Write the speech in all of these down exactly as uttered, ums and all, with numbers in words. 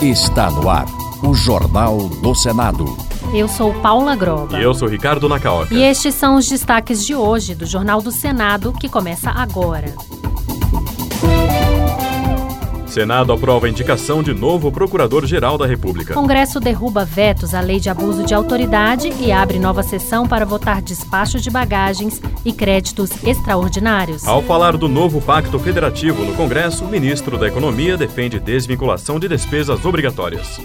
Está no ar o Jornal do Senado. Eu sou Paula Groba. E eu sou Ricardo Nacaoca. E estes são os destaques de hoje do Jornal do Senado, que começa agora. Senado aprova a indicação de novo Procurador-Geral da República. Congresso derruba vetos à lei de abuso de autoridade e abre nova sessão para votar despacho de bagagens e créditos extraordinários. Ao falar do novo Pacto Federativo no Congresso, o ministro da Economia defende desvinculação de despesas obrigatórias.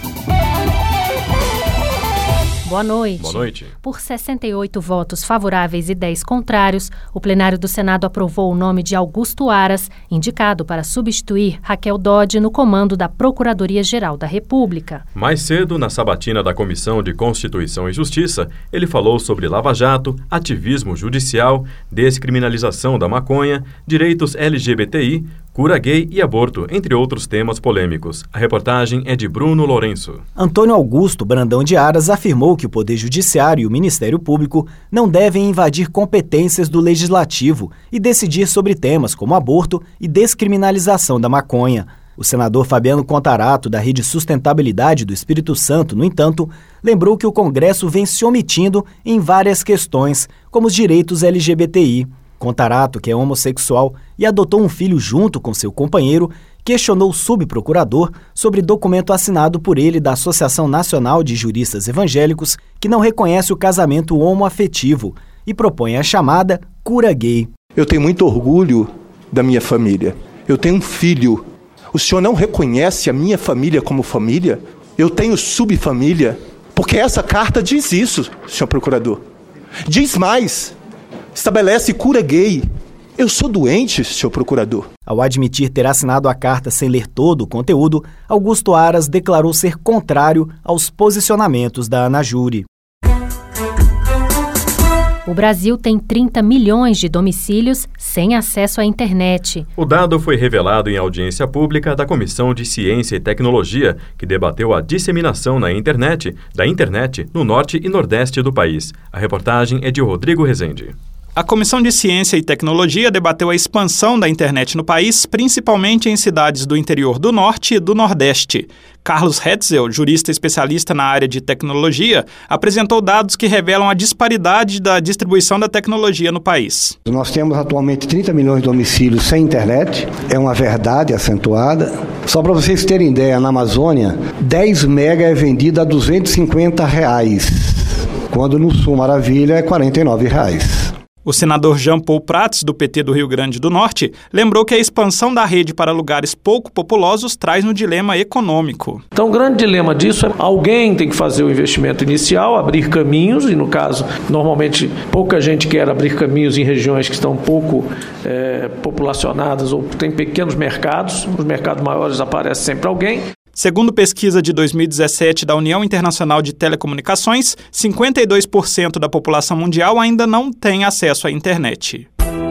Boa noite. Boa noite. Por sessenta e oito votos favoráveis e dez contrários, o plenário do Senado aprovou o nome de Augusto Aras, indicado para substituir Raquel Dodge no comando da Procuradoria-Geral da República. Mais cedo, na sabatina da Comissão de Constituição e Justiça, ele falou sobre lava-jato, ativismo judicial, descriminalização da maconha, direitos L G B T I, cura gay e aborto, entre outros temas polêmicos. A reportagem é de Bruno Lourenço. Antônio Augusto Brandão de Aras afirmou que o Poder Judiciário e o Ministério Público não devem invadir competências do Legislativo e decidir sobre temas como aborto e descriminalização da maconha. O senador Fabiano Contarato, da Rede Sustentabilidade do Espírito Santo, no entanto, lembrou que o Congresso vem se omitindo em várias questões, como os direitos L G B T I. Contarato, que é homossexual e adotou um filho junto com seu companheiro, questionou o subprocurador sobre documento assinado por ele da Associação Nacional de Juristas Evangélicos que não reconhece o casamento homoafetivo e propõe a chamada cura gay. Eu tenho muito orgulho da minha família. Eu tenho um filho. O senhor não reconhece a minha família como família? Eu tenho subfamília? Porque essa carta diz isso, senhor procurador. Diz mais. Estabelece cura gay. Eu sou doente, senhor procurador. Ao admitir ter assinado a carta sem ler todo o conteúdo, Augusto Aras declarou ser contrário aos posicionamentos da ANAJURE. O Brasil tem trinta milhões de domicílios sem acesso à internet. O dado foi revelado em audiência pública da Comissão de Ciência e Tecnologia, que debateu a disseminação na internet, da internet no norte e nordeste do país. A reportagem é de Rodrigo Rezende. A Comissão de Ciência e Tecnologia debateu a expansão da internet no país, principalmente em cidades do interior do Norte e do Nordeste. Carlos Hetzel, jurista especialista na área de tecnologia, apresentou dados que revelam a disparidade da distribuição da tecnologia no país. Nós temos atualmente trinta milhões de domicílios sem internet, é uma verdade acentuada. Só para vocês terem ideia, na Amazônia, dez mega é vendido a duzentos e cinquenta reais, quando no Sul Maravilha é quarenta e nove reais. O senador Jean Paul Prats, do P T do Rio Grande do Norte, lembrou que a expansão da rede para lugares pouco populosos traz um dilema econômico. Então, o grande dilema disso é alguém tem que fazer o investimento inicial, abrir caminhos, e no caso, normalmente, pouca gente quer abrir caminhos em regiões que estão pouco é, populacionadas ou tem pequenos mercados. Nos mercados maiores aparece sempre alguém. Segundo pesquisa de dois mil e dezessete da União Internacional de Telecomunicações, cinquenta e dois por cento da população mundial ainda não tem acesso à internet.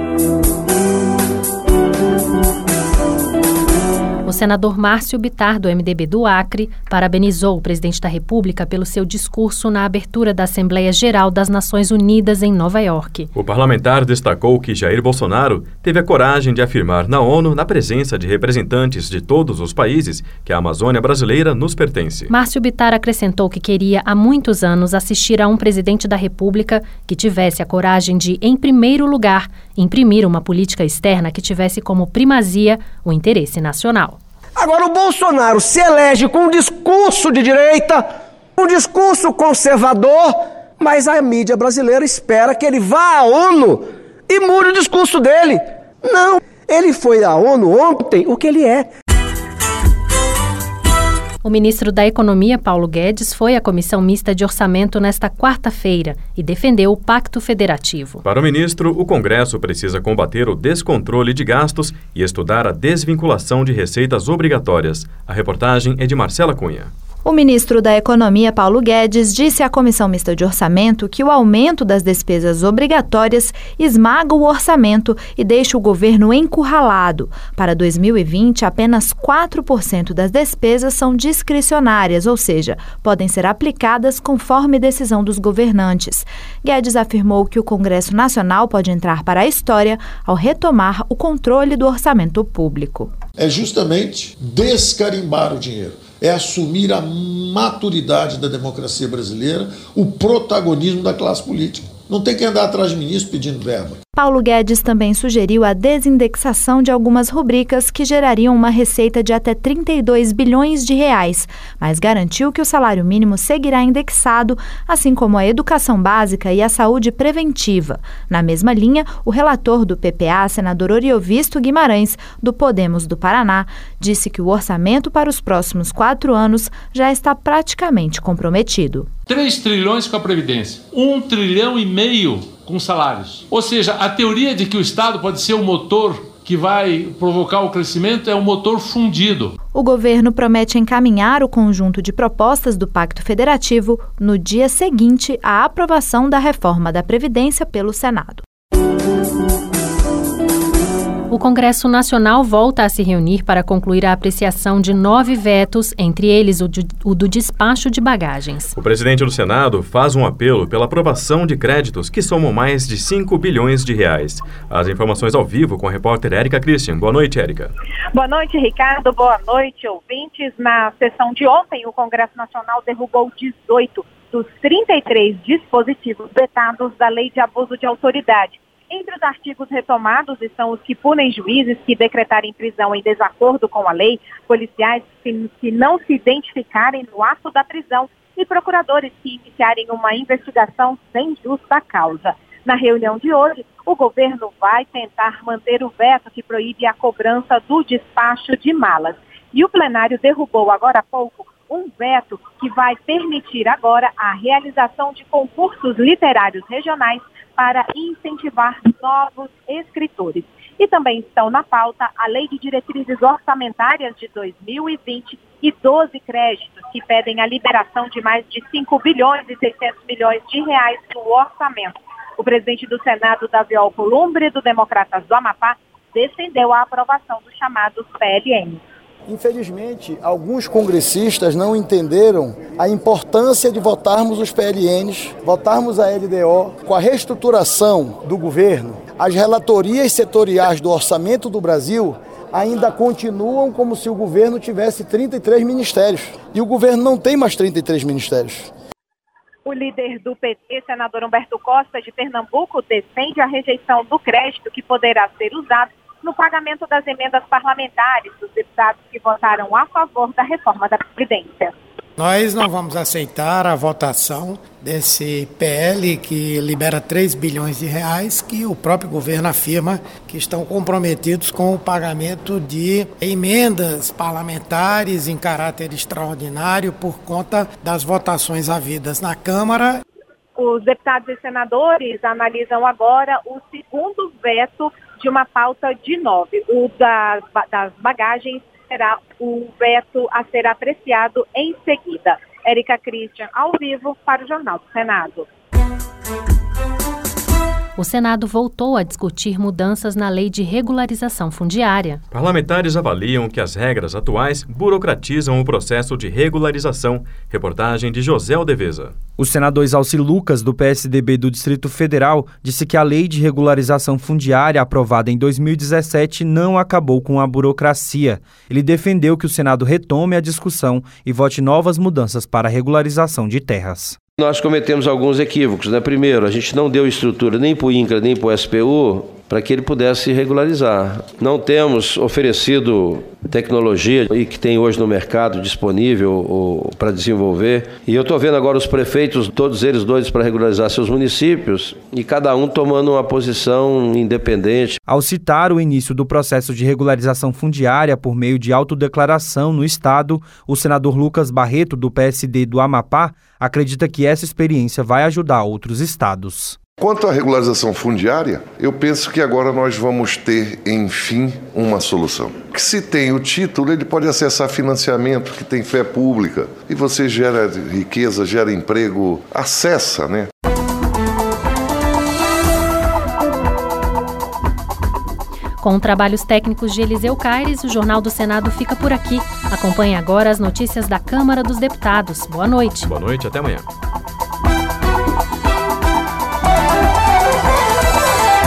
O senador Márcio Bittar, do M D B do Acre, parabenizou o presidente da República pelo seu discurso na abertura da Assembleia Geral das Nações Unidas em Nova York. O parlamentar destacou que Jair Bolsonaro teve a coragem de afirmar na ONU, na presença de representantes de todos os países, que a Amazônia brasileira nos pertence. Márcio Bittar acrescentou que queria há muitos anos assistir a um presidente da República que tivesse a coragem de, em primeiro lugar, imprimir uma política externa que tivesse como primazia o interesse nacional. Agora o Bolsonaro se elege com um discurso de direita, um discurso conservador, mas a mídia brasileira espera que ele vá à ONU e mude o discurso dele. Não, ele foi à ONU ontem o que ele é. O ministro da Economia, Paulo Guedes, foi à Comissão Mista de Orçamento nesta quarta-feira e defendeu o Pacto Federativo. Para o ministro, o Congresso precisa combater o descontrole de gastos e estudar a desvinculação de receitas obrigatórias. A reportagem é de Marcela Cunha. O ministro da Economia, Paulo Guedes, disse à Comissão Mista de Orçamento que o aumento das despesas obrigatórias esmaga o orçamento e deixa o governo encurralado. Para dois mil e vinte, apenas quatro por cento das despesas são discricionárias, ou seja, podem ser aplicadas conforme decisão dos governantes. Guedes afirmou que o Congresso Nacional pode entrar para a história ao retomar o controle do orçamento público. É justamente descarimbar o dinheiro. é assumir a maturidade da democracia brasileira, o protagonismo da classe política. Não tem que andar atrás de ministro pedindo verba. Paulo Guedes também sugeriu a desindexação de algumas rubricas que gerariam uma receita de até trinta e dois bilhões de reais, mas garantiu que o salário mínimo seguirá indexado, assim como a educação básica e a saúde preventiva. Na mesma linha, o relator do P P A, senador Oriovisto Guimarães, do Podemos do Paraná, disse que o orçamento para os próximos quatro anos já está praticamente comprometido. três trilhões com a Previdência, um trilhão e meio com salários. Ou seja, a teoria de que o Estado pode ser o motor que vai provocar o crescimento é um motor fundido. O governo promete encaminhar o conjunto de propostas do Pacto Federativo no dia seguinte à aprovação da reforma da Previdência pelo Senado. O Congresso Nacional volta a se reunir para concluir a apreciação de nove vetos, entre eles o, de, o do despacho de bagagens. O presidente do Senado faz um apelo pela aprovação de créditos que somam mais de cinco bilhões de reais. As informações ao vivo com a repórter Érica Christian. Boa noite, Érica. Boa noite, Ricardo. Boa noite, ouvintes. Na sessão de ontem, o Congresso Nacional derrubou dezoito dos trinta e três dispositivos vetados da Lei de Abuso de Autoridade. Entre os artigos retomados estão os que punem juízes que decretarem prisão em desacordo com a lei, policiais que, que não se identificarem no ato da prisão e procuradores que iniciarem uma investigação sem justa causa. Na reunião de hoje, o governo vai tentar manter o veto que proíbe a cobrança do despacho de malas. E o plenário derrubou agora há pouco um veto que vai permitir agora a realização de concursos literários regionais para incentivar novos escritores. E também estão na pauta a Lei de Diretrizes Orçamentárias de dois mil e vinte e doze créditos que pedem a liberação de mais de cinco bilhões e seiscentos milhões de reais no orçamento. O presidente do Senado, Davi Alcolumbre, do Democratas do Amapá, defendeu a aprovação dos chamados P L N. Infelizmente, alguns congressistas não entenderam a importância de votarmos os P L Ns, votarmos a L D O. Com a reestruturação do governo, as relatorias setoriais do orçamento do Brasil ainda continuam como se o governo tivesse trinta e três ministérios. E o governo não tem mais trinta e três ministérios. O líder do P T, senador Humberto Costa, de Pernambuco, defende a rejeição do crédito que poderá ser usado no pagamento das emendas parlamentares dos deputados que votaram a favor da reforma da Previdência. Nós não vamos aceitar a votação desse P L que libera três bilhões de reais, que o próprio governo afirma que estão comprometidos com o pagamento de emendas parlamentares em caráter extraordinário por conta das votações havidas na Câmara. Os deputados e senadores analisam agora o segundo veto de uma pauta de nove. O das, das bagagens será o veto a ser apreciado em seguida. Érica Christian, ao vivo, para o Jornal do Senado. O Senado voltou a discutir mudanças na lei de regularização fundiária. Parlamentares avaliam que as regras atuais burocratizam o processo de regularização. Reportagem de José Aldeveza. O senador Exalci Lucas, do P S D B do Distrito Federal, disse que a lei de regularização fundiária aprovada em dois mil e dezessete não acabou com a burocracia. Ele defendeu que o Senado retome a discussão e vote novas mudanças para a regularização de terras. Nós cometemos alguns equívocos, né? Primeiro, a gente não deu estrutura nem para o INCRA nem para o S P U para que ele pudesse regularizar. Não temos oferecido tecnologia e que tem hoje no mercado disponível para desenvolver. E eu estou vendo agora os prefeitos, todos eles doidos para regularizar seus municípios e cada um tomando uma posição independente. Ao citar o início do processo de regularização fundiária por meio de autodeclaração no Estado, o senador Lucas Barreto, do P S D do Amapá, acredita que essa experiência vai ajudar outros estados. Quanto à regularização fundiária, eu penso que agora nós vamos ter, enfim, uma solução. Que se tem o título, ele pode acessar financiamento, que tem fé pública, e você gera riqueza, gera emprego, acessa, né? Com trabalhos técnicos de Eliseu Caires, o Jornal do Senado fica por aqui. Acompanhe agora as notícias da Câmara dos Deputados. Boa noite. Boa noite, até amanhã.